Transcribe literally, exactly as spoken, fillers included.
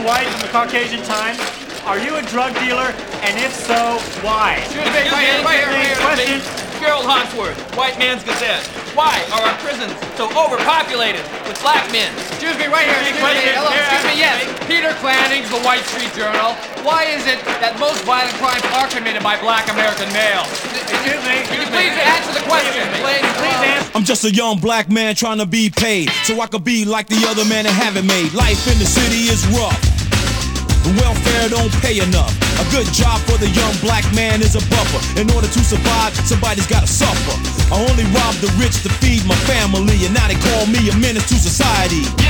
White from the Caucasian Times. Are you a drug dealer? And if so, why? Excuse me, right here, right here, right here. Question. Gerald Hawksworth, White Man's Gazette. Why are our prisons so overpopulated with black men? Excuse me, right here. Excuse me, hello, excuse me, yes. Peter Klannings, the White Street Journal. Why is it that most violent crimes are committed by black American males? Excuse me. Can you please answer the question, please? Please answer. I'm just a young black man trying to be paid, so I could be like the other man and have it made. Life in the city is rough. The welfare don't pay enough. A good job for the young black man is a buffer. In order to survive, somebody's gotta suffer. I only rob the rich to feed my family, and now they call me a menace to society.